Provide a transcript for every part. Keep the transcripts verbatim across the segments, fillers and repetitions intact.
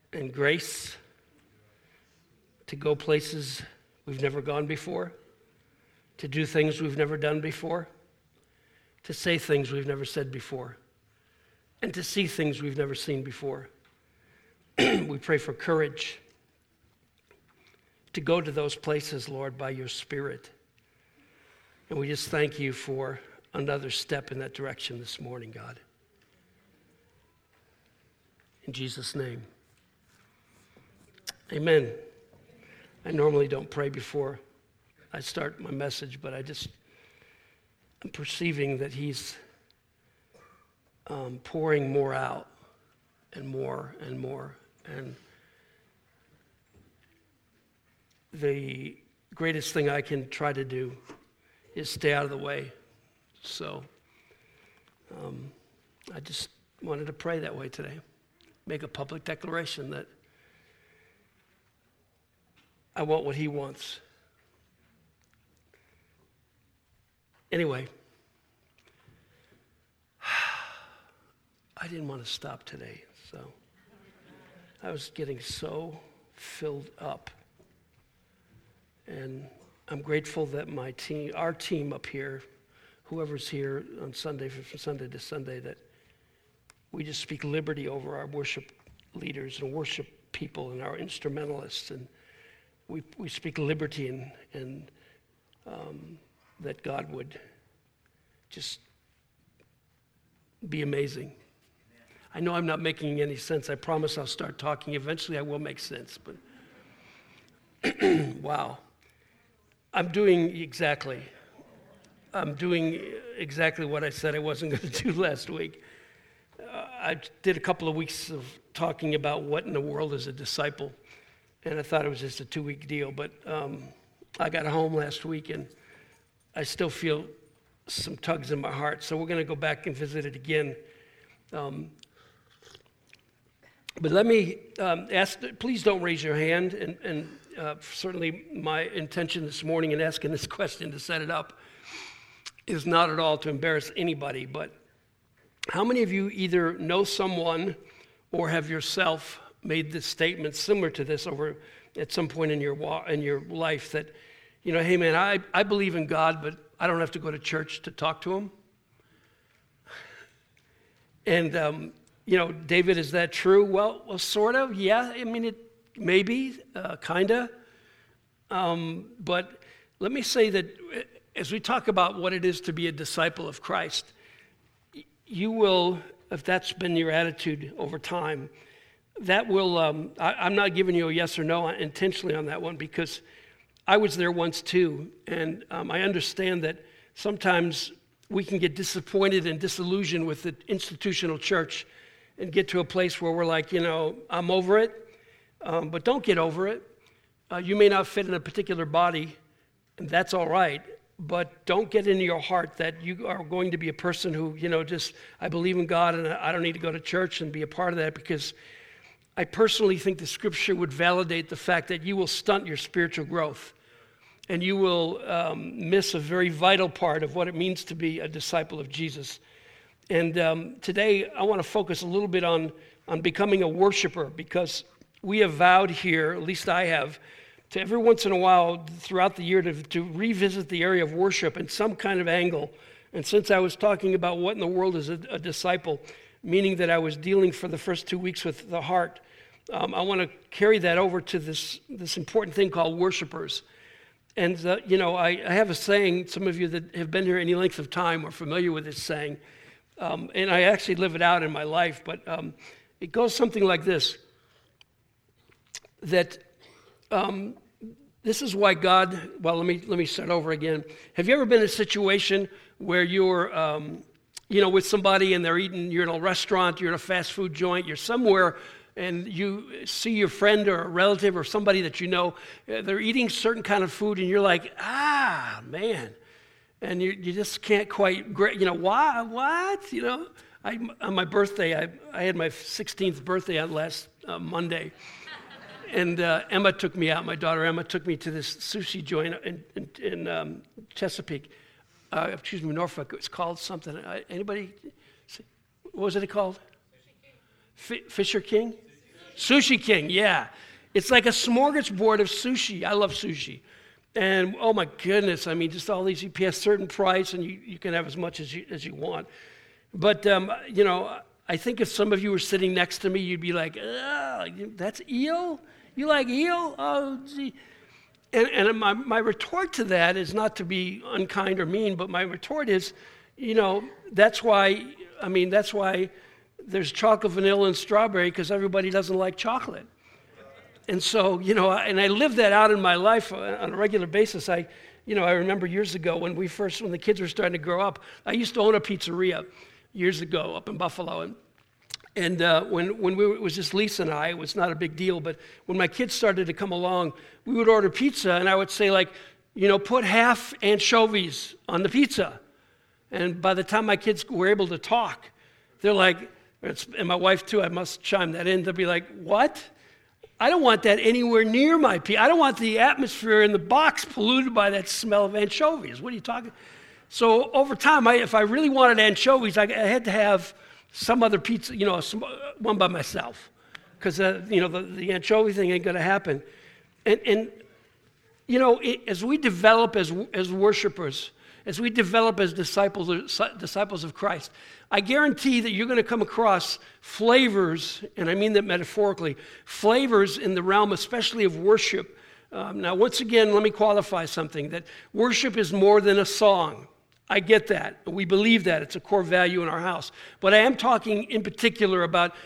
and grace to go places we've never gone before, to do things we've never done before, to say things we've never said before, and to see things we've never seen before. We pray for courage to go to those places, Lord, by your Spirit. And we just thank you for another step in that direction this morning, God. In Jesus' name. Amen. I normally don't pray before I start my message, but I just, I'm perceiving that he's um, pouring more out and more and more. And the greatest thing I can try to do is stay out of the way. So um, I just wanted to pray that way today. Make a public declaration that I want what he wants. Anyway, I didn't want to stop today, so I was getting so filled up. And I'm grateful that my team, our team up here, whoever's here on Sunday, from Sunday to Sunday, that we just speak liberty over our worship leaders and worship people and our instrumentalists, and we we speak liberty and and um, that God would just be amazing. I know I'm not making any sense. I promise I'll start talking. Eventually I will make sense, but wow. I'm doing exactly. I'm doing exactly what I said I wasn't going to do last week. Uh, I did a couple of weeks of talking about what in the world is a disciple, and I thought it was just a two-week deal, but um, I got home last week, and I still feel some tugs in my heart, so we're going to go back and visit it again. Um, but let me um, ask, please don't raise your hand, and, and uh, certainly my intention this morning in asking this question to set it up is not at all to embarrass anybody, but how many of you either know someone or have yourself made this statement similar to this over at some point in your wa- in your life that, you know, hey man, I, I believe in God, but I don't have to go to church to talk to him? And, um, you know, David, is that true? Well, well, sort of, yeah. I mean, it maybe, uh, kind of. Um, but let me say that as we talk about what it is to be a disciple of Christ, you will, if that's been your attitude over time, that will, um, I, I'm not giving you a yes or no intentionally on that one, because I was there once too, and um, I understand that sometimes we can get disappointed and disillusioned with the institutional church and get to a place where we're like, you know, I'm over it, um, but don't get over it. Uh, you may not fit in a particular body, and that's all right. But don't get into your heart that you are going to be a person who, you know, just, I believe in God and I don't need to go to church and be a part of that, because I personally think the scripture would validate the fact that you will stunt your spiritual growth and you will um, miss a very vital part of what it means to be a disciple of Jesus. And um, today I want to focus a little bit on, on becoming a worshiper, because we have vowed here, at least I have, to every once in a while throughout the year to, to revisit the area of worship in some kind of angle. And since I was talking about what in the world is a, a disciple, meaning that I was dealing for the first two weeks with the heart, um, I want to carry that over to this, this important thing called worshipers. And, uh, you know, I, I have a saying, some of you that have been here any length of time are familiar with this saying, um, and I actually live it out in my life, but um, it goes something like this, that Um, this is why God, well, let me let me start over again. Have you ever been in a situation where you're, um, you know, with somebody and they're eating, you're in a restaurant, you're in a fast food joint, you're somewhere, and you see your friend or a relative or somebody that you know, uh, they're eating certain kind of food, and you're like, ah, man. And you you just can't quite, you know, why, what? You know, I, on my birthday, I, I had my sixteenth birthday on last uh, Monday. And uh, Emma took me out, my daughter Emma took me to this sushi joint in, in, in um, Chesapeake, uh, excuse me, Norfolk. It's called something. Uh, anybody? See? What was it called? Fisher King. F- Fisher King? Sushi King, yeah. It's like a smorgasbord of sushi. I love sushi. And oh my goodness, I mean, just all these, you pay a certain price and you, you can have as much as you, as you want. But, um, you know, I think if some of you were sitting next to me, you'd be like, that's eel? You like eel? Oh, gee. And, and my, my retort to that is not to be unkind or mean, but my retort is, you know, that's why, I mean, that's why there's chocolate, vanilla, and strawberry, because everybody doesn't like chocolate. And so, you know, and I live that out in my life on a regular basis. I, you know, I remember years ago when we first, when the kids were starting to grow up, I used to own a pizzeria years ago up in Buffalo. And, and uh, when, when we were, it was just Lisa and I, it was not a big deal. But when my kids started to come along, we would order pizza, and I would say, like, you know, put half anchovies on the pizza. And by the time my kids were able to talk, they're like, and my wife too, I must chime that in, they'll be like, what? I don't want that anywhere near my pizza. I don't want the atmosphere in the box polluted by that smell of anchovies. What are you talking? So over time, I, if I really wanted anchovies, I, I had to have some other pizza, you know, some, one by myself, because uh, you know the, the anchovy thing ain't going to happen. And and you know, it, as we develop as as worshipers, as we develop as disciples disciples of Christ, I guarantee that you're going to come across flavors, and I mean that metaphorically, flavors in the realm, especially of worship. Um, now, once again, let me qualify something, that worship is more than a song. I get that. We believe that. It's a core value in our house. But I am talking in particular about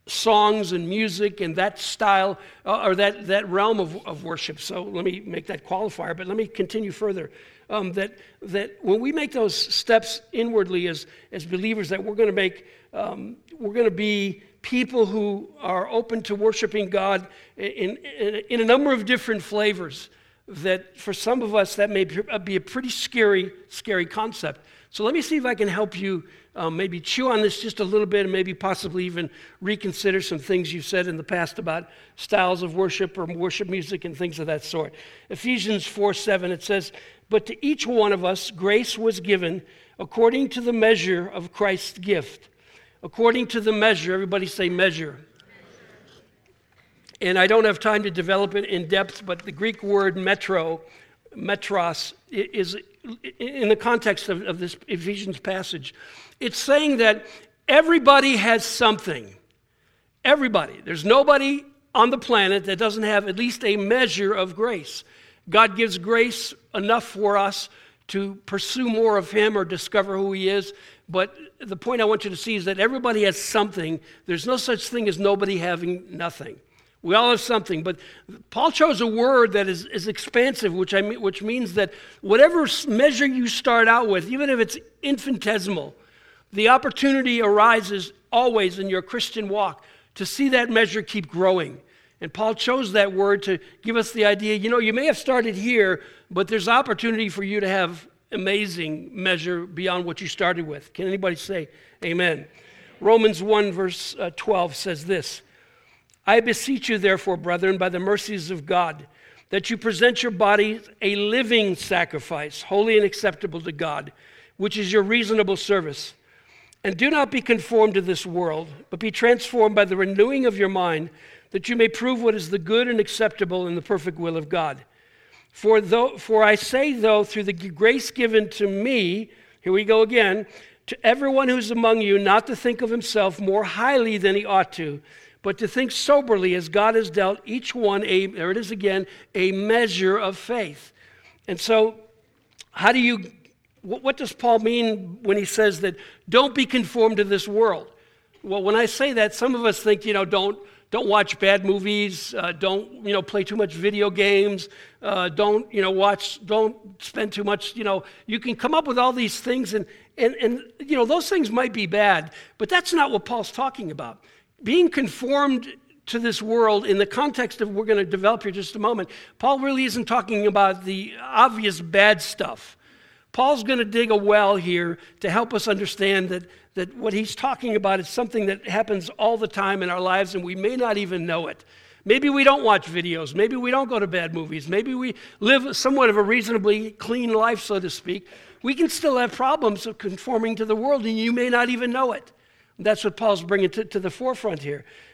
songs and music and that style, uh, or that, that realm of, of worship. So let me make that qualifier, but let me continue further. Um, that that when we make those steps inwardly as as believers, that we're going to make um, we're going to be people who are open to worshiping God in, in in a number of different flavors. That for some of us that may be a pretty scary scary concept. So let me see if I can help you um, maybe chew on this just a little bit, and maybe possibly even reconsider some things you've said in the past about styles of worship or worship music and things of that sort. Ephesians four seven, it says, "But to each one of us grace was given according to the measure of Christ's gift." According to the measure, everybody say measure. And I don't have time to develop it in depth, but the Greek word metro, metros, is in the context of, of this Ephesians passage. It's saying that everybody has something. Everybody. There's nobody on the planet that doesn't have at least a measure of grace. God gives grace enough for us to pursue more of Him or discover who He is. But the point I want you to see is that everybody has something. There's no such thing as nobody having nothing. We all have something, but Paul chose a word that is, is expansive, which I mean, which means that whatever measure you start out with, even if it's infinitesimal, the opportunity arises always in your Christian walk to see that measure keep growing. And Paul chose that word to give us the idea, you know, you may have started here, but there's opportunity for you to have amazing measure beyond what you started with. Can anybody say amen? Romans one verse uh, twelve says this, "I beseech you therefore, brethren, by the mercies of God, that you present your bodies a living sacrifice, holy and acceptable to God, which is your reasonable service. And do not be conformed to this world, but be transformed by the renewing of your mind, that you may prove what is the good and acceptable and the perfect will of God. For though, for I say, though, through the grace given to me," here we go again, "to everyone who's among you, not to think of himself more highly than he ought to, but to think soberly as God has dealt each one, a, there it is again, a measure of faith." And so, how do you, what, what does Paul mean when he says that don't be conformed to this world? Well, when I say that, some of us think, you know, don't, don't watch bad movies, uh, don't, you know, play too much video games, uh, don't, you know, watch, don't spend too much, you know, you can come up with all these things, and, and, and you know, those things might be bad, but that's not what Paul's talking about. Being conformed to this world in the context of we're going to develop here in just a moment, Paul really isn't talking about the obvious bad stuff. Paul's going to dig a well here to help us understand that, that what he's talking about is something that happens all the time in our lives, and we may not even know it. Maybe we don't watch videos. Maybe we don't go to bad movies. Maybe we live somewhat of a reasonably clean life, so to speak. We can still have problems of conforming to the world, and you may not even know it. That's what Paul's bringing to, to the forefront here.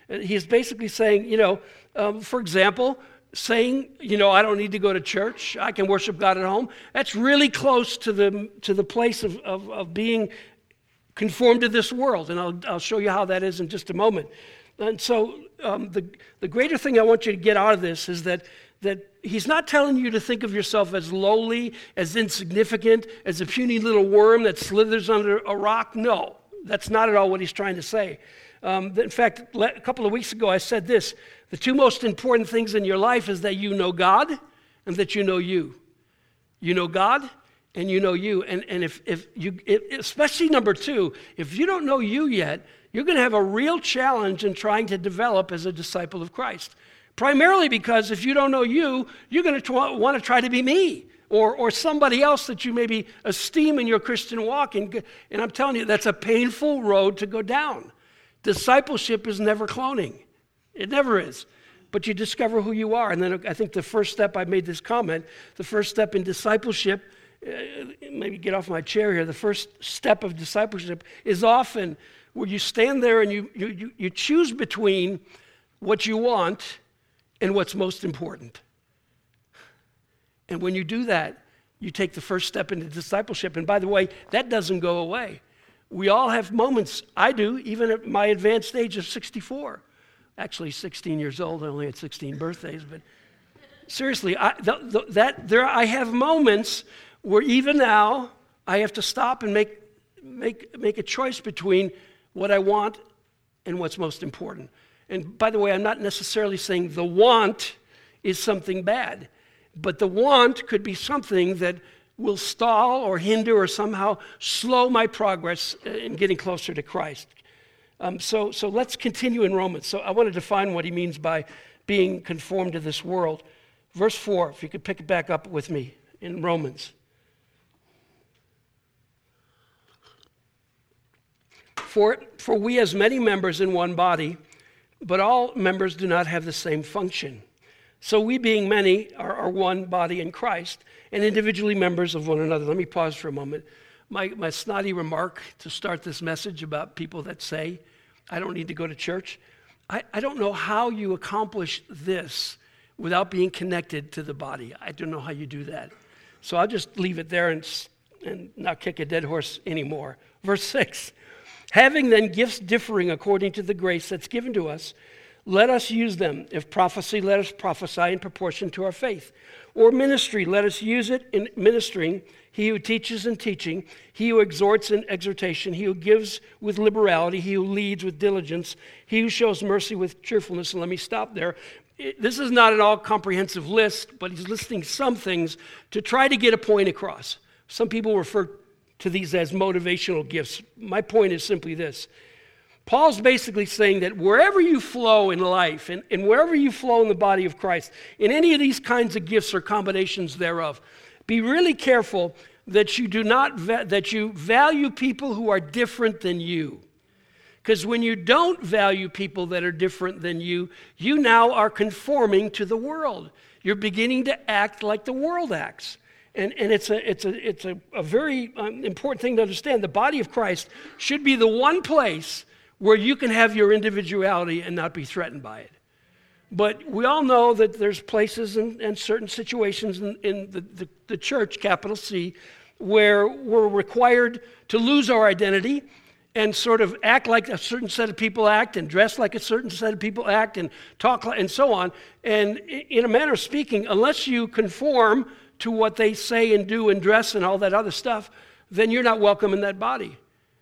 And he's basically saying, you know, um, for example, saying, you know, I don't need to go to church. I can worship God at home. That's really close to the to the place of, of, of being conformed to this world. And I'll, I'll show you how that is in just a moment. And so um, the, the greater thing I want you to get out of this is that that he's not telling you to think of yourself as lowly, as insignificant, as a puny little worm that slithers under a rock. No, that's not at all what he's trying to say. Um, in fact, a couple of weeks ago I said this: the two most important things in your life is that you know God and that you know you. You know God and you know you. And, and if, if you, if, especially number two, if you don't know you yet, you're going to have a real challenge in trying to develop as a disciple of Christ. Primarily because if you don't know you, you're going to want to try to be me or, or somebody else that you maybe esteem in your Christian walk. And, and I'm telling you, that's a painful road to go down. Discipleship is never cloning. It never is. But you discover who you are. And then I think the first step, I made this comment, the first step in discipleship, uh, maybe get off my chair here, the first step of discipleship is often where you stand there and you, you, you choose between what you want and what's most important. And when you do that, you take the first step into discipleship. And by the way, that doesn't go away. We all have moments. I do, even at my advanced age of sixty-four. Actually, sixteen years old. I only had sixteen birthdays. But seriously, I, th- th- that there, I have moments where even now I have to stop and make make make a choice between what I want and what's most important. And by the way, I'm not necessarily saying the want is something bad, but the want could be something that will stall or hinder or somehow slow my progress in getting closer to Christ. Um, so, so let's continue in Romans. So I want to define what he means by being conformed to this world. Verse four, if you could pick it back up with me in Romans. For, for we as many members in one body, but all members do not have the same function. So we being many are, are one body in Christ and individually members of one another. Let me pause for a moment. My, my snotty remark to start this message about people that say, I don't need to go to church. I, I don't know how you accomplish this without being connected to the body. I don't know how you do that. So I'll just leave it there and, and not kick a dead horse anymore. Verse six. Having then gifts differing according to the grace that's given to us, let us use them. If prophecy, let us prophesy in proportion to our faith. Or ministry, let us use it in ministering. He who teaches in teaching, he who exhorts in exhortation, he who gives with liberality, he who leads with diligence, he who shows mercy with cheerfulness. And let me stop there. This is not an all-comprehensive list, but he's listing some things to try to get a point across. Some people refer to these as motivational gifts. My point is simply this. Paul's basically saying that wherever you flow in life and, and wherever you flow in the body of Christ, in any of these kinds of gifts or combinations thereof, be really careful that you do not va- that you value people who are different than you. Because when you don't value people that are different than you, you now are conforming to the world. You're beginning to act like the world acts. And, and it's a it's a it's a, a very um, important thing to understand. The body of Christ should be the one place where you can have your individuality and not be threatened by it. But we all know that there's places and, and certain situations in, in the, the, the church, capital C, where we're required to lose our identity and sort of act like a certain set of people act and dress like a certain set of people act and talk like, and so on. And in a manner of speaking, unless you conform to what they say and do and dress and all that other stuff, then you're not welcome in that body.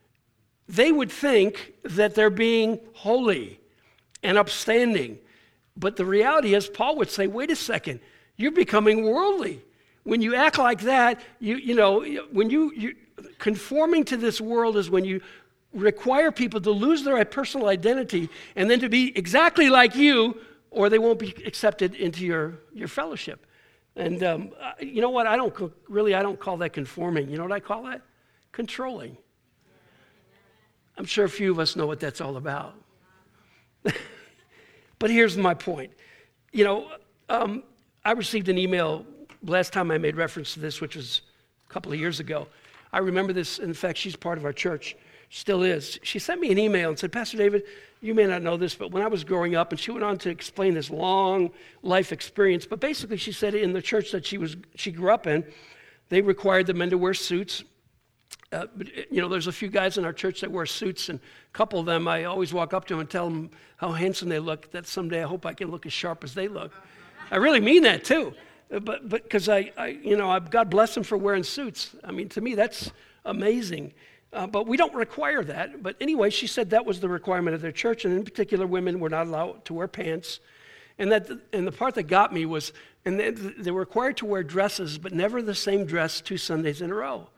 They would think that they're being holy and upstanding. But the reality is, Paul would say, wait a second, you're becoming worldly. When you act like that, you you know, when you, you conforming to this world is when you require people to lose their personal identity and then to be exactly like you, or they won't be accepted into your, your fellowship. And um, you know what? I don't really, I don't call that conforming. You know what I call that? Controlling. I'm sure a few of us know what that's all about. But here's my point. You know, um, I received an email last time I made reference to this, which was a couple of years ago. I remember this. In fact, she's part of our church. still is. She sent me an email and said, Pastor David, you may not know this, but when I was growing up, and she went on to explain this long life experience, but basically she said in the church that she was she grew up in, they required the men to wear suits. Uh, but, you know, there's a few guys in our church that wear suits, and a couple of them, I always walk up to them and tell them how handsome they look, that someday I hope I can look as sharp as they look. I really mean that, too. But but because I, I, you know, I, God bless them for wearing suits. I mean, to me, that's amazing. Uh, but we don't require that. But anyway, she said that was the requirement of their church, and in particular, women were not allowed to wear pants. And that, and the part that got me was, and they, they were required to wear dresses, but never the same dress two Sundays in a row.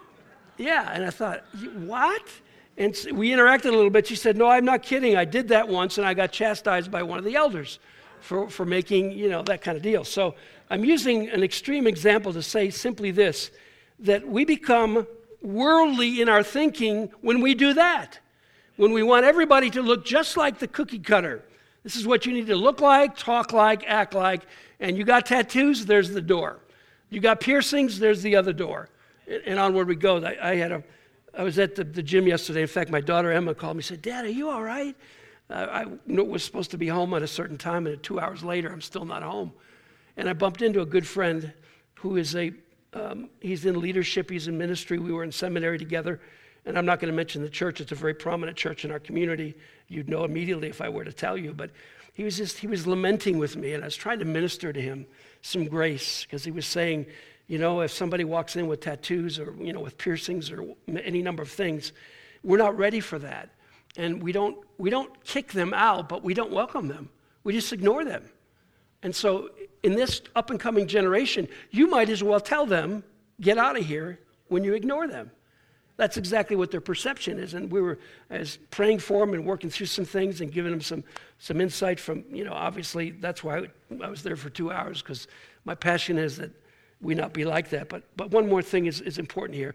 Yeah, and I thought, what? And we interacted a little bit. She said, no, I'm not kidding. I did that once, and I got chastised by one of the elders for, for making, you know, that kind of deal. So I'm using an extreme example to say simply this, that we become worldly in our thinking when we do that. When we want everybody to look just like the cookie cutter. This is what you need to look like, talk like, act like. And you got tattoos, there's the door. You got piercings, there's the other door. And onward we go. I, I had a, I was at the, the gym yesterday. In fact, my daughter Emma called me and said, Dad, are you all right? Uh, I was supposed to be home at a certain time, and two hours later, I'm still not home. And I bumped into a good friend who is a, um, he's in leadership, he's in ministry. We were in seminary together. And I'm not going to mention the church. It's a very prominent church in our community. You'd know immediately if I were to tell you. But he was just, he was lamenting with me, and I was trying to minister to him some grace, because he was saying, you know, if somebody walks in with tattoos or, you know, with piercings or any number of things, we're not ready for that. And we don't we don't kick them out, but we don't welcome them. We just ignore them. And so in this up-and-coming generation, you might as well tell them, get out of here, when you ignore them. That's exactly what their perception is. And we were as praying for them and working through some things and giving them some, some insight from, you know, obviously that's why I, I was there for two hours, because my passion is that we not be like that. But but one more thing is, is important here.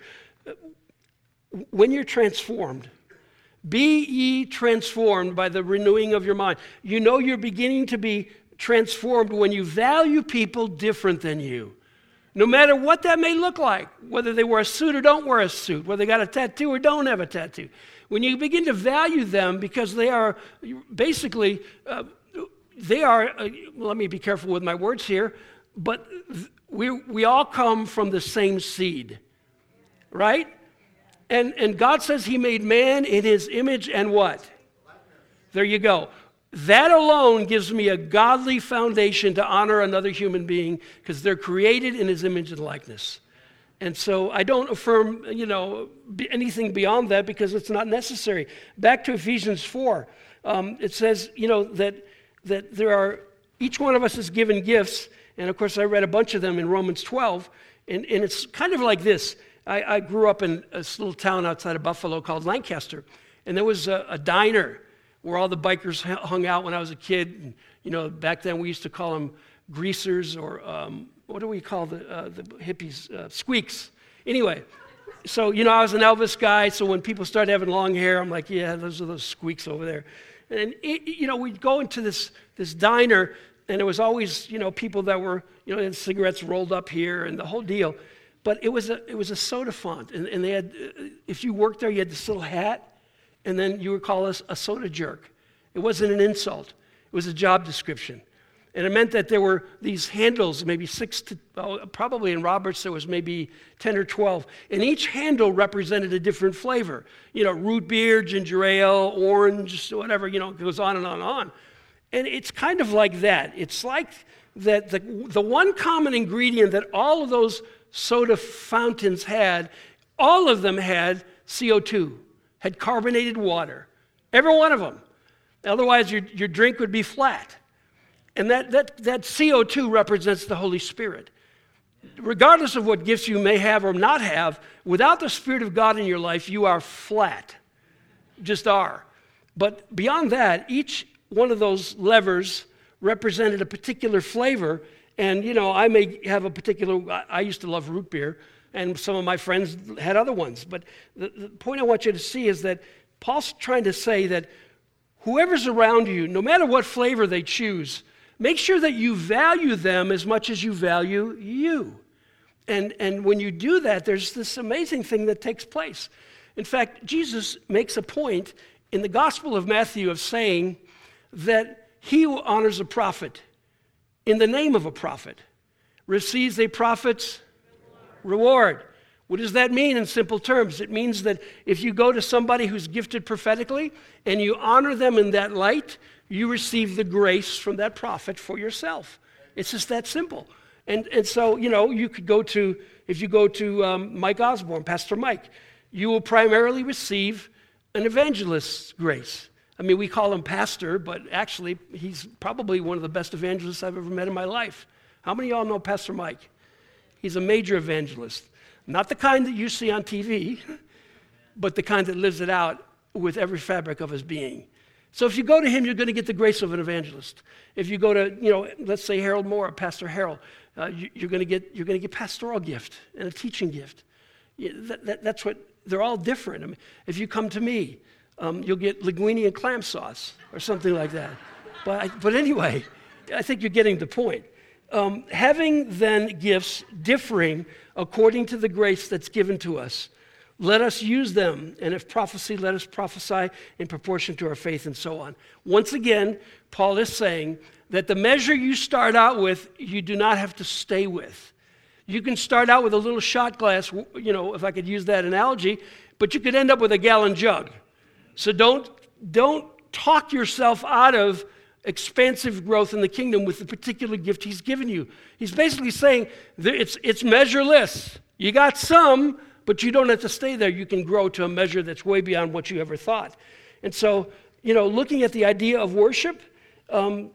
When you're transformed, be ye transformed by the renewing of your mind. You know you're beginning to be transformed when you value people different than you. No matter what that may look like, whether they wear a suit or don't wear a suit, whether they got a tattoo or don't have a tattoo. When you begin to value them because they are basically, uh, they are, uh, let me be careful with my words here, but we we all come from the same seed, right? And and God says he made man in his image and what? There you go. That alone gives me a godly foundation to honor another human being, because they're created in his image and likeness. And so I don't affirm, you know, anything beyond that, because it's not necessary. Back to Ephesians four, um, it says, you know, that that there are, each one of us is given gifts. And of course, I read a bunch of them in Romans twelve. And, and it's kind of like this. I, I grew up in a little town outside of Buffalo called Lancaster. And there was a, a diner where all the bikers hung out when I was a kid. And, you know, back then we used to call them greasers, or um, what do we call the uh, the hippies? Uh, squeaks. Anyway, so, you know, I was an Elvis guy. So when people started having long hair, I'm like, yeah, those are those squeaks over there. And, it, you know, we'd go into this this diner, and it was always, you know, people that were, you know, had cigarettes rolled up here and the whole deal. But it was a it was a soda font, and, and they had, if you worked there, you had this little hat, and then you would call us a soda jerk. It wasn't an insult. It was a job description. And it meant that there were these handles, maybe six to, oh, probably in Roberts there was maybe ten or twelve. And each handle represented a different flavor. You know, root beer, ginger ale, orange, whatever, you know, it goes on and on and on. And it's kind of like that. It's like that the, the one common ingredient that all of those soda fountains had, all of them had C O two, had carbonated water. Every one of them. Otherwise, your, your drink would be flat. And that, that, that C O two represents the Holy Spirit. Regardless of what gifts you may have or not have, without the Spirit of God in your life, you are flat. Just are. But beyond that, each one of those levers represented a particular flavor. And, you know, I may have a particular, I, I used to love root beer, and some of my friends had other ones. But the, the point I want you to see is that Paul's trying to say that whoever's around you, no matter what flavor they choose, make sure that you value them as much as you value you. And, and when you do that, there's this amazing thing that takes place. In fact, Jesus makes a point in the Gospel of Matthew of saying that he who honors a prophet in the name of a prophet receives a prophet's reward. What does that mean in simple terms? It means that if you go to somebody who's gifted prophetically and you honor them in that light, you receive the grace from that prophet for yourself. It's just that simple. And and so, you know, you could go to, if you go to um, Mike Osborne, Pastor Mike, you will primarily receive an evangelist's grace. I mean, we call him pastor, but actually he's probably one of the best evangelists I've ever met in my life. How many of y'all know Pastor Mike? He's a major evangelist. Not the kind that you see on T V, but the kind that lives it out with every fabric of his being. So if you go to him, you're going to get the grace of an evangelist. If you go to, you know, let's say Harold Moore, Pastor Harold, uh, you, you're going to get you're going to get pastoral gift and a teaching gift. You, that, that, that's what they're all different. I mean, if you come to me, um, you'll get linguine and clam sauce or something like that. But I, but anyway, I think you're getting the point. Um, having then gifts differing according to the grace that's given to us, let us use them, and if prophecy, let us prophesy in proportion to our faith, and so on. Once again, Paul is saying that the measure you start out with, you do not have to stay with. You can start out with a little shot glass, you know, if I could use that analogy, but you could end up with a gallon jug. So don't, don't talk yourself out of expansive growth in the kingdom with the particular gift he's given you. He's basically saying that it's, it's measureless. You got some, but you don't have to stay there. You can grow to a measure that's way beyond what you ever thought. And so, you know, looking at the idea of worship, um,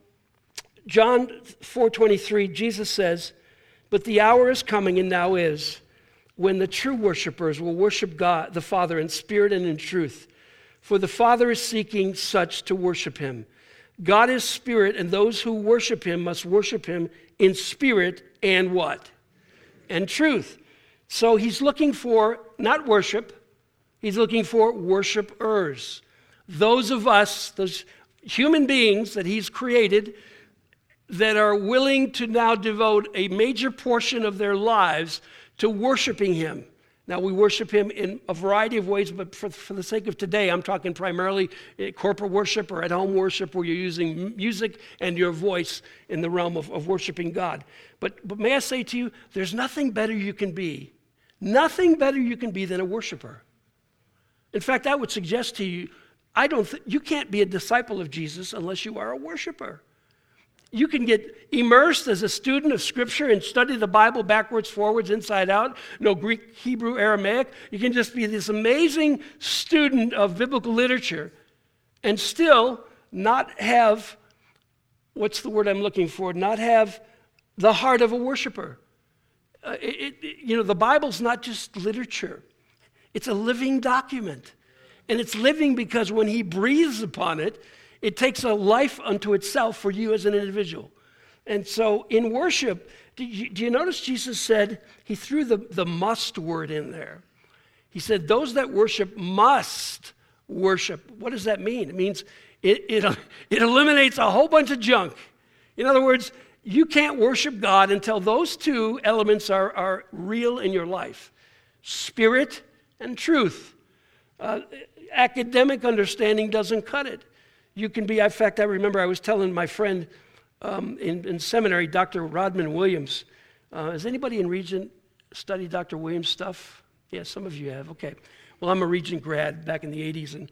John four twenty-three, Jesus says, "But the hour is coming, and now is, when the true worshipers will worship God, the Father, in spirit and in truth. For the Father is seeking such to worship him. God is spirit, and those who worship him must worship him in spirit and what? And truth." So he's looking for, not worship, he's looking for worshipers. Those of us, those human beings that he's created that are willing to now devote a major portion of their lives to worshiping him. Now, we worship him in a variety of ways, but for, for the sake of today, I'm talking primarily corporate worship or at-home worship where you're using music and your voice in the realm of, of worshiping God. But, but may I say to you, there's nothing better you can be, nothing better you can be than a worshiper. In fact, I would suggest to you, I don't th- you can't be a disciple of Jesus unless you are a worshiper. You can get immersed as a student of Scripture and study the Bible backwards, forwards, inside out. No Greek, Hebrew, Aramaic. You can just be this amazing student of biblical literature and still not have, what's the word I'm looking for, not have the heart of a worshiper. Uh, it, it, you know, the Bible's not just literature. It's a living document. And it's living because when he breathes upon it, it takes a life unto itself for you as an individual. And so in worship, do you, do you notice Jesus said, he threw the, the must word in there. He said, those that worship must worship. What does that mean? It means it, it, it eliminates a whole bunch of junk. In other words, you can't worship God until those two elements are, are real in your life. Spirit and truth. Uh, academic understanding doesn't cut it. You can be, in fact, I remember I was telling my friend um, in, in seminary, Doctor Rodman Williams. Uh, has anybody in Regent studied Doctor Williams' stuff? Yeah, some of you have. Okay. Well, I'm a Regent grad back in the eighties, and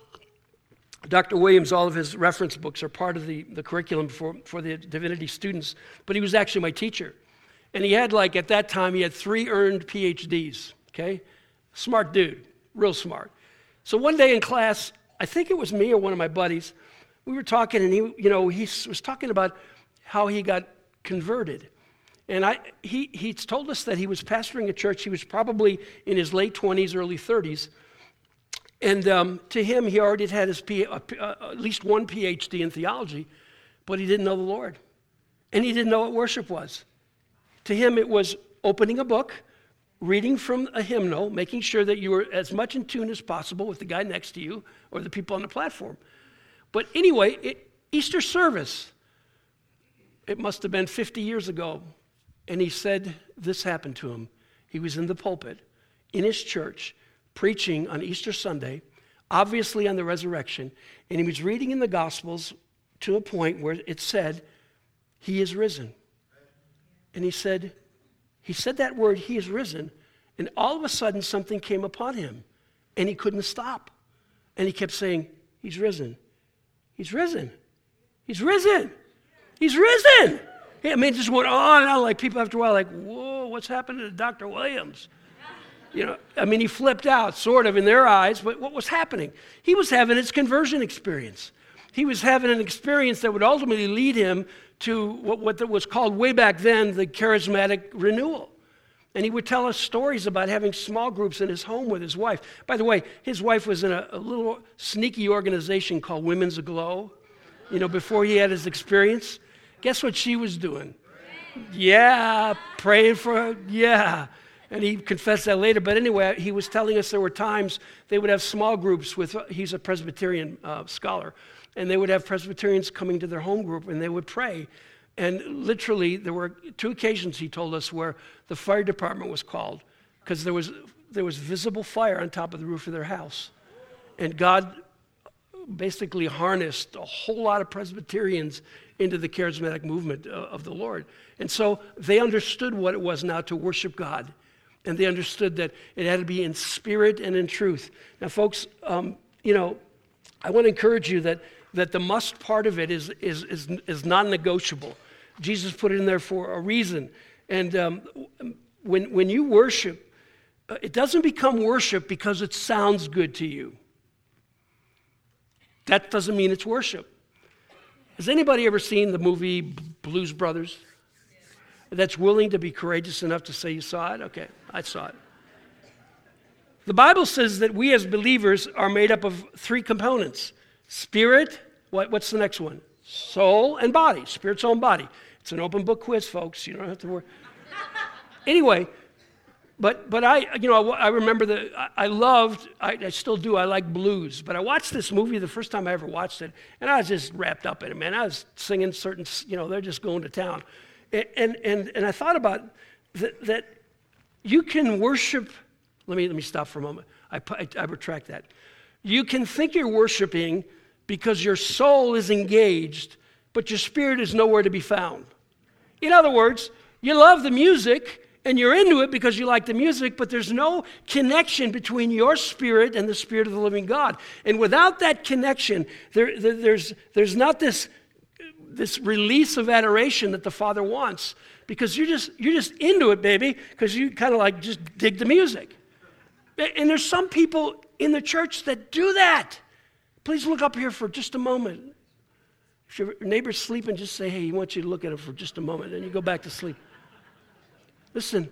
Doctor Williams, all of his reference books are part of the, the curriculum for, for the divinity students, but he was actually my teacher. And he had, like, at that time, he had three earned P H Ds, okay? Smart dude, real smart. So one day in class, I think it was me or one of my buddies, we were talking, and he, you know, he was talking about how he got converted. And I, he, he told us that he was pastoring a church. He was probably in his late twenties, early thirties. And um, to him, he already had his P, uh, uh, at least one P H D in theology, but he didn't know the Lord. And he didn't know what worship was. To him, it was opening a book, reading from a hymnal, making sure that you were as much in tune as possible with the guy next to you or the people on the platform. But anyway, it, Easter service, it must have been fifty years ago, and he said this happened to him. He was in the pulpit in his church preaching on Easter Sunday, obviously on the resurrection, and he was reading in the Gospels to a point where it said, he is risen. And he said, he said that word, he is risen, and all of a sudden something came upon him, and he couldn't stop. And he kept saying, he's risen. He's risen. He's risen. He's risen. I mean, it just went on and on, like people after a while, like, whoa, what's happening to Doctor Williams? You know, I mean, he flipped out, sort of, in their eyes, but what was happening? He was having his conversion experience. He was having an experience that would ultimately lead him to what, what was called way back then the charismatic renewal. And he would tell us stories about having small groups in his home with his wife. By the way, his wife was in a, a little sneaky organization called Women's Aglow, you know, before he had his experience. Guess what she was doing? Yeah, praying for her, yeah. And he confessed that later. But anyway, he was telling us there were times they would have small groups with, he's a Presbyterian uh, scholar, and they would have Presbyterians coming to their home group and they would pray. And literally, there were two occasions, he told us, where the fire department was called because there was, there was visible fire on top of the roof of their house. And God basically harnessed a whole lot of Presbyterians into the charismatic movement of the Lord. And so they understood what it was now to worship God. And they understood that it had to be in spirit and in truth. Now, folks, um, you know, I want to encourage you that that the must part of it is is is, is non-negotiable. Jesus put it in there for a reason. And um, when when you worship, uh, it doesn't become worship because it sounds good to you. That doesn't mean it's worship. Has anybody ever seen the movie Blues Brothers? That's willing to be courageous enough to say you saw it? Okay, I saw it. The Bible says that we as believers are made up of three components. Spirit, what, what's the next one? Soul and body. Spirit, soul, and body. It's an open book quiz, folks. You don't have to worry. Anyway, but but I, you know, I, I remember that I loved, I, I still do, I like blues. But I watched this movie the first time I ever watched it, and I was just wrapped up in it, man. I was singing certain, you know, they're just going to town. And and and I thought about that, that you can worship. Let me let me stop for a moment. I, I, I retract that. You can think you're worshiping because your soul is engaged, but your spirit is nowhere to be found. In other words, you love the music and you're into it because you like the music, but there's no connection between your spirit and the Spirit of the living God. And without that connection, there, there there's there's not this. this release of adoration that the Father wants, because you're just you're just into it, baby, because you kind of like just dig the music. And there's some people in the church that do that. Please look up here for just a moment. If your neighbor's sleeping, just say, hey, he wants you to look at him for just a moment, and you go back to sleep. Listen,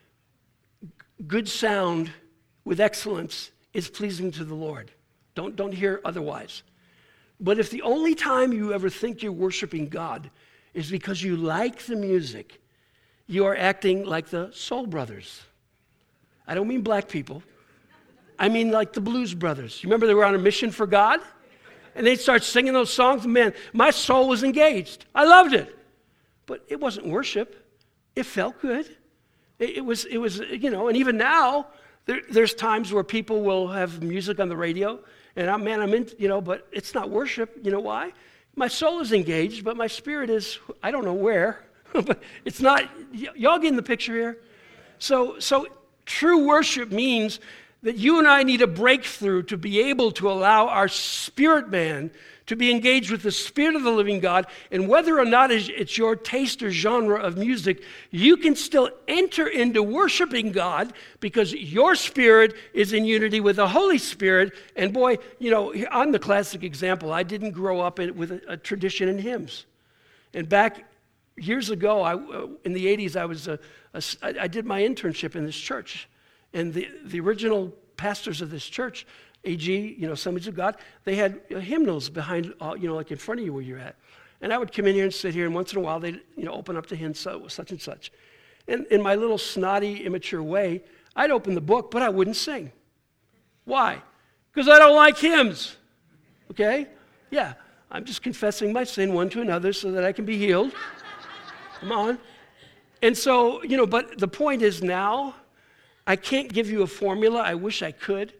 good sound with excellence is pleasing to the Lord. Don't, don't hear otherwise. But if the only time you ever think you're worshiping God is because you like the music, you are acting like the Soul Brothers. I don't mean black people. I mean like the Blues Brothers. You remember they were on a mission for God? And they'd start singing those songs. Man, my soul was engaged. I loved it. But it wasn't worship. It felt good. It, it was, it was, you know, and even now, there, there's times where people will have music on the radio. And I'm, man, I'm in, you know, but it's not worship. You know why? My soul is engaged, but my spirit is, I don't know where, but it's not, y- y'all getting the picture here? So, so true worship means that you and I need a breakthrough to be able to allow our spirit man to be engaged with the Spirit of the living God, and whether or not it's your taste or genre of music, you can still enter into worshiping God because your spirit is in unity with the Holy Spirit. And boy, you know, I'm the classic example. I didn't grow up in, with a, a tradition in hymns. And back years ago, I, uh, in the eighties, I was a, a, I did my internship in this church. And the, the original pastors of this church, A G, you know, Assemblies of God, they had hymnals behind, uh, you know, like in front of you where you're at. And I would come in here and sit here, and once in a while they'd, you know, open up to hymn so, such and such. And in my little snotty, immature way, I'd open the book, but I wouldn't sing. Why? Because I don't like hymns. Okay? Yeah, I'm just confessing my sin one to another so that I can be healed. Come on. And so, you know, but the point is now, I can't give you a formula. I wish I could.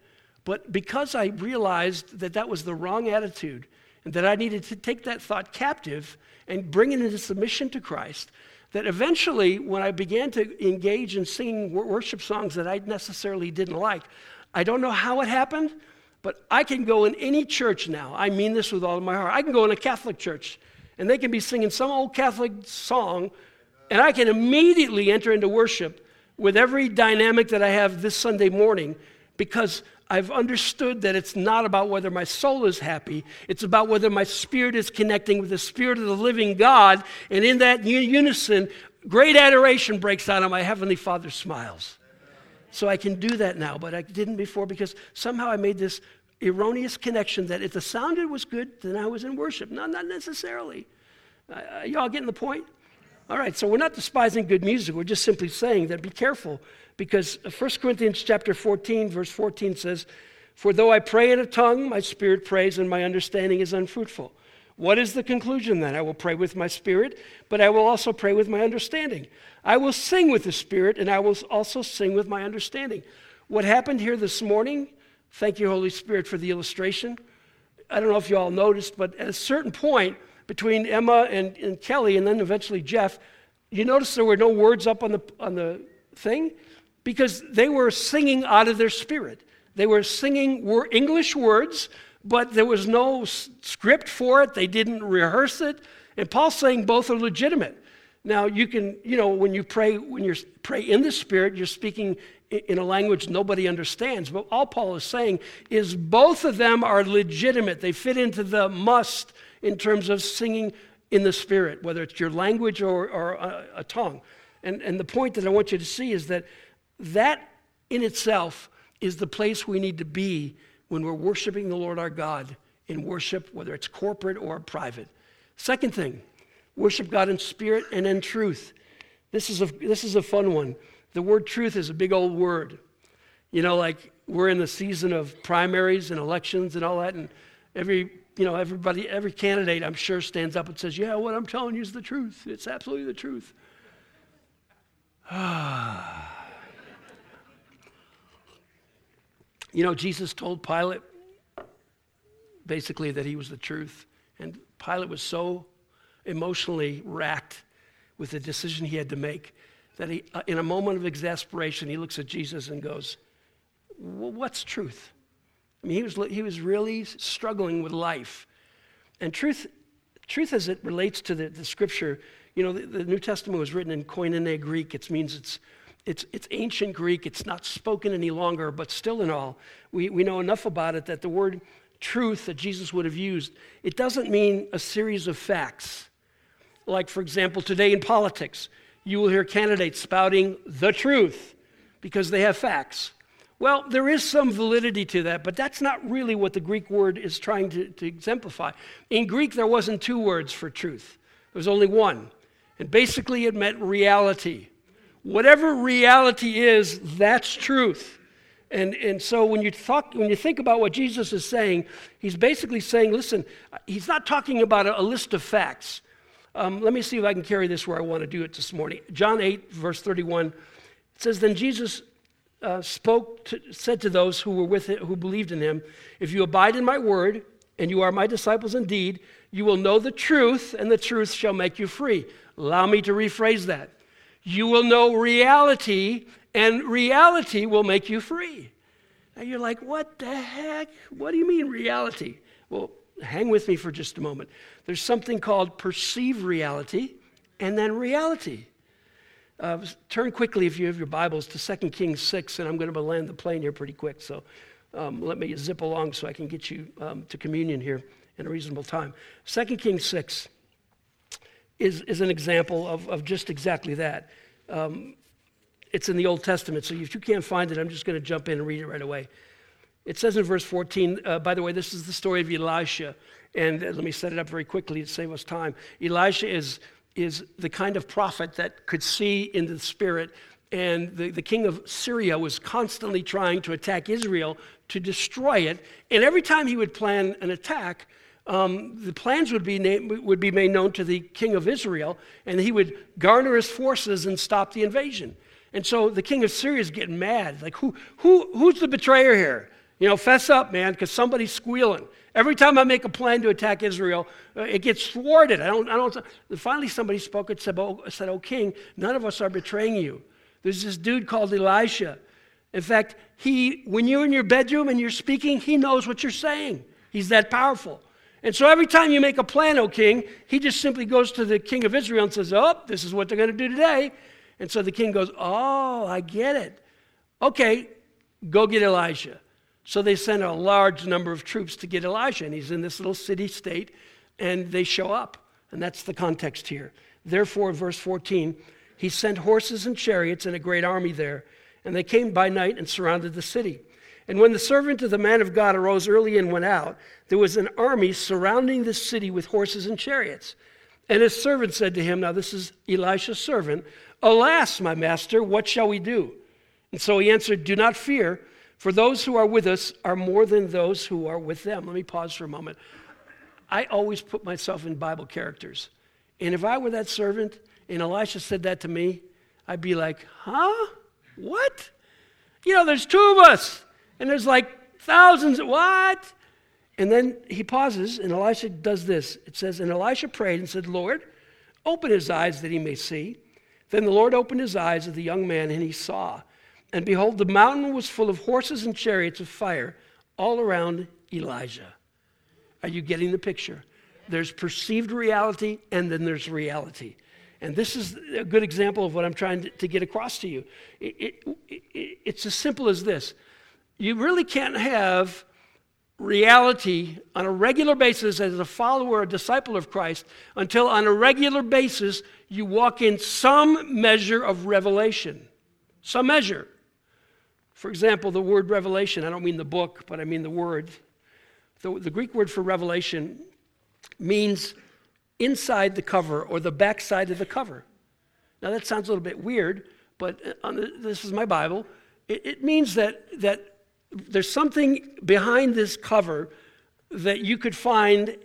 But because I realized that that was the wrong attitude and that I needed to take that thought captive and bring it into submission to Christ, that eventually when I began to engage in singing worship songs that I necessarily didn't like, I don't know how it happened, but I can go in any church now. I mean this with all of my heart. I can go in a Catholic church and they can be singing some old Catholic song and I can immediately enter into worship with every dynamic that I have this Sunday morning, because I've understood that it's not about whether my soul is happy. It's about whether my spirit is connecting with the Spirit of the living God. And in that unison, great adoration breaks out and my Heavenly Father smiles. So I can do that now, but I didn't before because somehow I made this erroneous connection that if the sound was good, then I was in worship. No, not necessarily. Uh, y'all getting the point? All right, so we're not despising good music. We're just simply saying that be careful, because First Corinthians chapter fourteen, verse fourteen says, "For though I pray in a tongue, my spirit prays, and my understanding is unfruitful." What is the conclusion then? I will pray with my spirit, but I will also pray with my understanding. I will sing with the spirit, and I will also sing with my understanding. What happened here this morning, thank you, Holy Spirit, for the illustration. I don't know if you all noticed, but at a certain point, between Emma and, and Kelly, and then eventually Jeff, you notice there were no words up on the on the thing? Because they were singing out of their spirit. They were singing wor- English words, but there was no s- script for it. They didn't rehearse it. And Paul's saying both are legitimate. Now, you can, you know, when you pray, when you pray in the Spirit, you're speaking in a language nobody understands. But all Paul is saying is both of them are legitimate. They fit into the must in terms of singing in the Spirit, whether it's your language or, or a, a tongue. And, and the point that I want you to see is that that in itself is the place we need to be when we're worshiping the Lord our God in worship, whether it's corporate or private. Second thing, worship God in spirit and in truth. This is a, this is a fun one. The word truth is a big old word. You know, like we're in the season of primaries and elections and all that, and every, you know, everybody, every candidate, I'm sure, stands up and says, yeah, what I'm telling you is the truth. It's absolutely the truth. You know, Jesus told Pilate basically that he was the truth, and Pilate was so emotionally racked with the decision he had to make that he, uh, in a moment of exasperation, he looks at Jesus and goes, well, what's truth? I mean, he was he was really struggling with life. And truth, truth as it relates to the, the scripture, you know, the, the New Testament was written in Koine Greek. It means it's it's it's ancient Greek. It's not spoken any longer, but still in all, we, we know enough about it that the word truth that Jesus would have used, it doesn't mean a series of facts. Like, for example, today in politics, you will hear candidates spouting the truth because they have facts. Well, there is some validity to that, but that's not really what the Greek word is trying to, to exemplify. In Greek, there wasn't two words for truth. There was only one. And basically, it meant reality. Whatever reality is, that's truth. And, and so when you talk, when you think about what Jesus is saying, he's basically saying, listen, he's not talking about a, a list of facts. Um, let me see if I can carry this where I want to do it this morning. John eight, verse thirty-one, it says, then Jesus uh, spoke, to, said to those who were with him, who believed in him, if you abide in my word, and you are my disciples indeed, you will know the truth, and the truth shall make you free. Allow me to rephrase that. You will know reality, and reality will make you free. Now you're like, what the heck? What do you mean reality? Well, hang with me for just a moment. There's something called perceived reality and then reality. Uh, turn quickly, if you have your Bibles, to Second Kings six, and I'm going to land the plane here pretty quick, so um, let me zip along so I can get you um, to communion here in a reasonable time. Second Kings six is, is an example of, of just exactly that. Um, it's in the Old Testament, so if you can't find it, I'm just going to jump in and read it right away. It says in verse fourteen, uh, by the way, this is the story of Elisha. And uh, let me set it up very quickly to save us time. Elisha is, is the kind of prophet that could see into the spirit. And the, the king of Syria was constantly trying to attack Israel to destroy it. And every time he would plan an attack, um, the plans would be, na- would be made known to the king of Israel. And he would garner his forces and stop the invasion. And so the king of Syria is getting mad. Like, who, who, who's the betrayer here? You know, fess up, man, because somebody's squealing. Every time I make a plan to attack Israel, uh, it gets thwarted. I don't, I don't. Finally, somebody spoke and said, oh, said, oh, king, none of us are betraying you. There's this dude called Elisha. In fact, he, when you're in your bedroom and you're speaking, he knows what you're saying. He's that powerful. And so every time you make a plan, O king, he just simply goes to the king of Israel and says, oh, this is what they're going to do today. And so the king goes, oh, I get it. Okay, go get Elisha. So they send a large number of troops to get Elisha, and he's in this little city-state, and they show up. And that's the context here. Therefore, verse fourteen, he sent horses and chariots and a great army there, and they came by night and surrounded the city. And when the servant of the man of God arose early and went out, there was an army surrounding the city with horses and chariots. And his servant said to him, now this is Elisha's servant, alas, my master, what shall we do? And so he answered, do not fear, for those who are with us are more than those who are with them. Let me pause for a moment. I always put myself in Bible characters. And if I were that servant and Elisha said that to me, I'd be like, huh? What? You know, there's two of us. And there's like thousands. What? And then he pauses, and Elisha does this. It says, and Elisha prayed and said, Lord, open his eyes that he may see. Then the Lord opened his eyes of the young man, and he saw. And behold, the mountain was full of horses and chariots of fire all around Elijah. Are you getting the picture? There's perceived reality, and then there's reality. And this is a good example of what I'm trying to, to get across to you. It, it, it, it's as simple as this. You really can't have reality on a regular basis as a follower, a disciple of Christ, until on a regular basis you walk in some measure of revelation. Some measure. For example, the word revelation, I don't mean the book, but I mean the word. The, the Greek word for revelation means inside the cover or the backside of the cover. Now that sounds a little bit weird, but on the, this is my Bible. It, it means that, that there's something behind this cover that you could find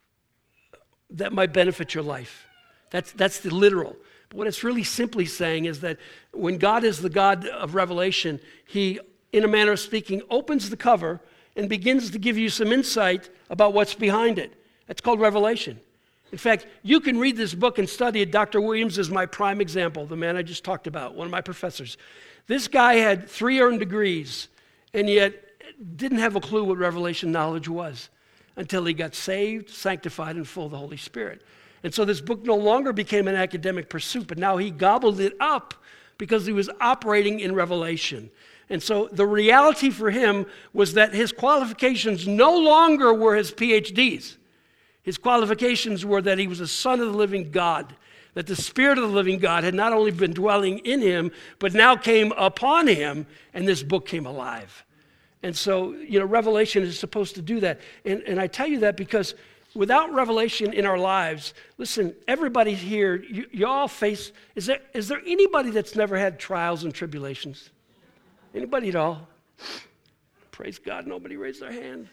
that might benefit your life. That's, that's the literal. But what it's really simply saying is that when God is the God of revelation, he, in a manner of speaking, opens the cover and begins to give you some insight about what's behind it. That's called revelation. In fact, you can read this book and study it. Doctor Williams is my prime example, the man I just talked about, one of my professors. This guy had three earned degrees and yet didn't have a clue what revelation knowledge was until he got saved, sanctified, and full of the Holy Spirit. And so this book no longer became an academic pursuit, but now he gobbled it up because he was operating in revelation. And so the reality for him was that his qualifications no longer were his P H Ds. His qualifications were that he was a son of the living God, that the Spirit of the living God had not only been dwelling in him, but now came upon him, and this book came alive. And so, you know, revelation is supposed to do that. And, and I tell you that because without revelation in our lives, listen, everybody here, you, you all face, is there, is there anybody that's never had trials and tribulations? Anybody at all? Praise God, nobody raised their hand.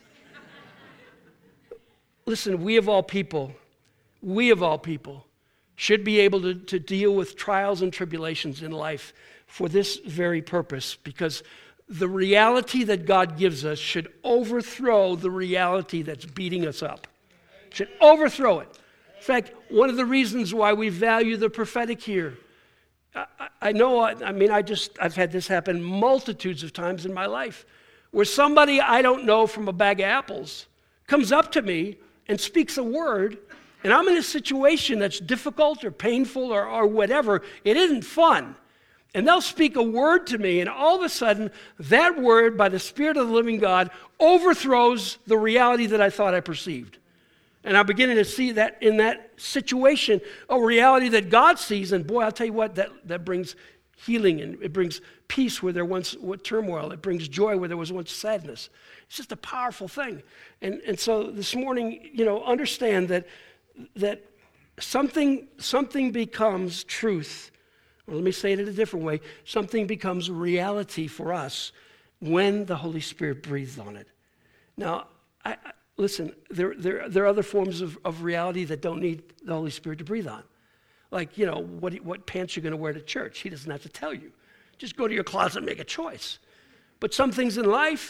Listen, we of all people, we of all people should be able to, to deal with trials and tribulations in life for this very purpose, because the reality that God gives us should overthrow the reality that's beating us up. Should overthrow it. In fact, one of the reasons why we value the prophetic here, I, I know, I, I mean, I just, I've had this happen multitudes of times in my life, where somebody I don't know from a bag of apples comes up to me and speaks a word, and I'm in a situation that's difficult or painful or, or whatever. It isn't fun. And they'll speak a word to me, and all of a sudden, that word, by the Spirit of the living God, overthrows the reality that I thought I perceived. And I'm beginning to see that in that situation, a reality that God sees, and boy, I'll tell you what, that, that brings healing, and it brings peace where there once was turmoil. It brings joy where there was once sadness. It's just a powerful thing. And, and so this morning, you know, understand that, that something, something becomes truth. Well, let me say it in a different way. Something becomes reality for us when the Holy Spirit breathes on it. Now, I, I, listen, there, there, there are other forms of, of reality that don't need the Holy Spirit to breathe on. Like, you know, what, what pants you're going to wear to church. He doesn't have to tell you. Just go to your closet and make a choice. But some things in life,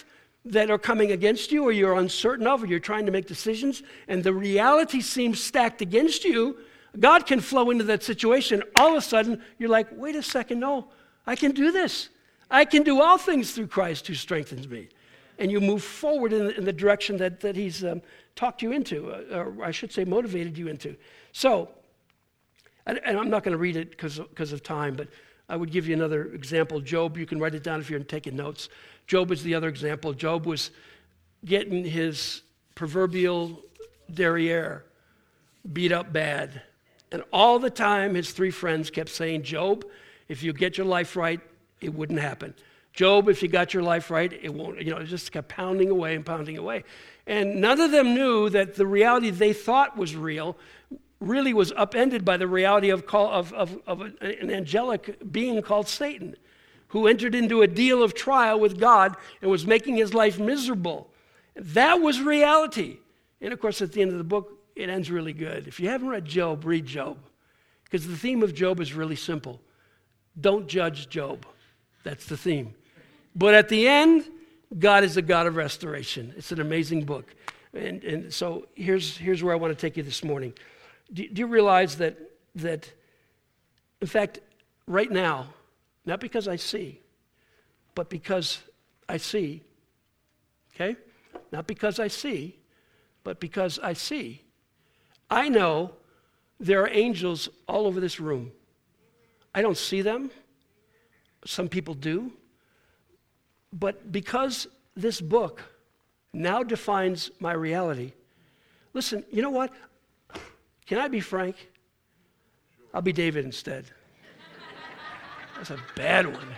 that are coming against you or you're uncertain of or you're trying to make decisions and the reality seems stacked against you, God can flow into that situation. All of a sudden, you're like, wait a second, no, I can do this. I can do all things through Christ who strengthens me. And you move forward in the, in the direction that, that he's um, talked you into, uh, or I should say motivated you into. So, and, and I'm not going to read it because because of time, but I would give you another example. Job, you can write it down if you're taking notes. Job is the other example. Job was getting his proverbial derriere beat up bad. And all the time, his three friends kept saying, Job, if you get your life right, it wouldn't happen. Job, if you got your life right, it won't, you know, it just kept pounding away and pounding away. And none of them knew that the reality they thought was real really was upended by the reality of, call, of, of, of an angelic being called Satan, who entered into a deal of trial with God and was making his life miserable. That was reality. And of course, at the end of the book, it ends really good. If you haven't read Job, read Job. Because the theme of Job is really simple. Don't judge Job. That's the theme. But at the end, God is a God of restoration. It's an amazing book. And, and so here's, here's where I want to take you this morning. Do, do you realize that, that, in fact, right now, not because I see, but because I see, okay? Not because I see, but because I see. I know there are angels all over this room. I don't see them. Some people do. But because this book now defines my reality, listen, you know what? Can I be frank? I'll be David instead. That's a bad one.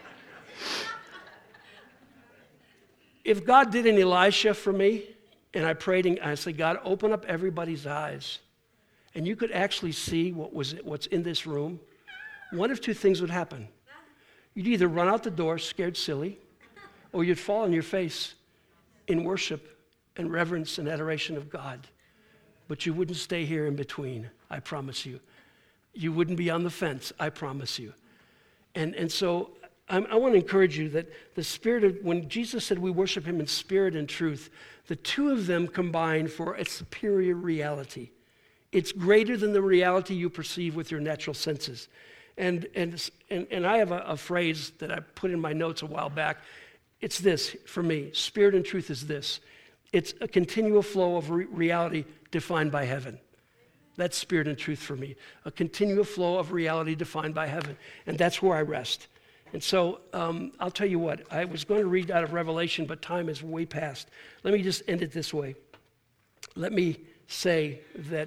If God did an Elisha for me, and I prayed and I said, God, open up everybody's eyes, and you could actually see what was what's in this room, one of two things would happen. You'd either run out the door scared silly, or you'd fall on your face in worship and reverence and adoration of God. But you wouldn't stay here in between, I promise you. You wouldn't be on the fence, I promise you. And, and so I'm, I want to encourage you that the spirit of, when Jesus said we worship him in spirit and truth, the two of them combine for a superior reality. It's greater than the reality you perceive with your natural senses. And, and, and, and I have a, a phrase that I put in my notes a while back. It's this for me. Spirit and truth is this. It's a continual flow of re- reality defined by heaven. That's spirit and truth for me. A continual flow of reality defined by heaven. And that's where I rest. And so um, I'll tell you what. I was going to read out of Revelation, but time is way past. Let me just end it this way. Let me say that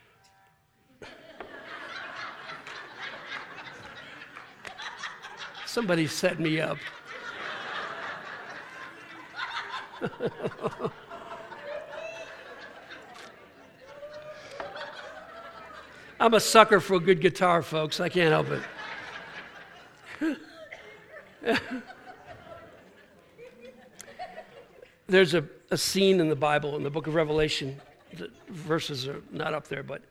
somebody set me up. I'm a sucker for a good guitar, folks. I can't help it. There's a, a scene in the Bible, in the book of Revelation. The verses are not up there, but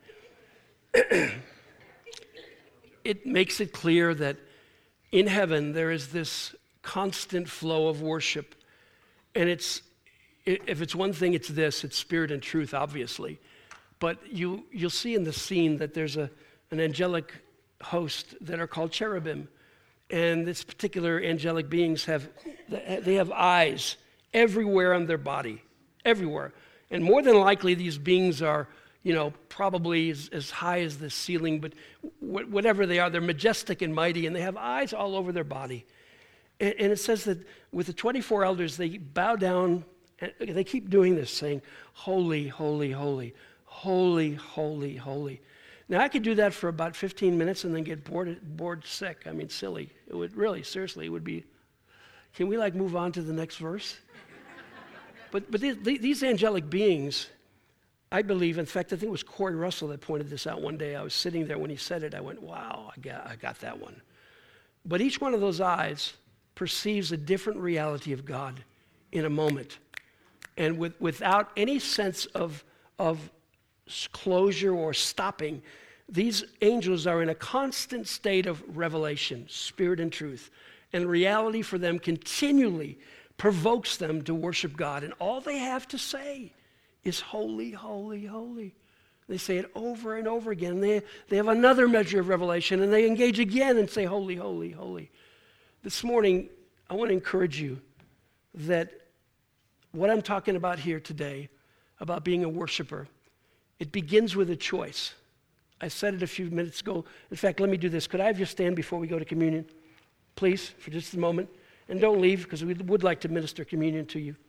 it makes it clear that in heaven there is this constant flow of worship. And it's, if it's one thing, it's this. It's spirit and truth, obviously. But you, you'll see in the scene that there's a, an angelic host that are called cherubim. And this particular angelic beings have, they have eyes everywhere on their body, everywhere. And more than likely, these beings are, you know, probably as, as high as the ceiling, but wh- whatever they are, they're majestic and mighty, and they have eyes all over their body. And, and it says that with the twenty-four elders, they bow down, and they keep doing this, saying, holy, holy, holy, holy, holy, holy. Now, I could do that for about fifteen minutes and then get bored, bored sick. I mean, silly. It would really, seriously, it would be, can we like move on to the next verse? But but these, these angelic beings, I believe, in fact, I think it was Corey Russell that pointed this out one day. I was sitting there when he said it. I went, wow, I got, I got that one. But each one of those eyes perceives a different reality of God in a moment. And with, without any sense of, of closure or stopping, these angels are in a constant state of revelation, spirit and truth. And reality for them continually provokes them to worship God. And all they have to say is holy, holy, holy. They say it over and over again. And they, they have another measure of revelation, and they engage again and say holy, holy, holy. This morning, I want to encourage you that what I'm talking about here today, about being a worshiper, it begins with a choice. I said it a few minutes ago. In fact, let me do this. Could I have you stand before we go to communion? Please, for just a moment. And don't leave, because we would like to minister communion to you.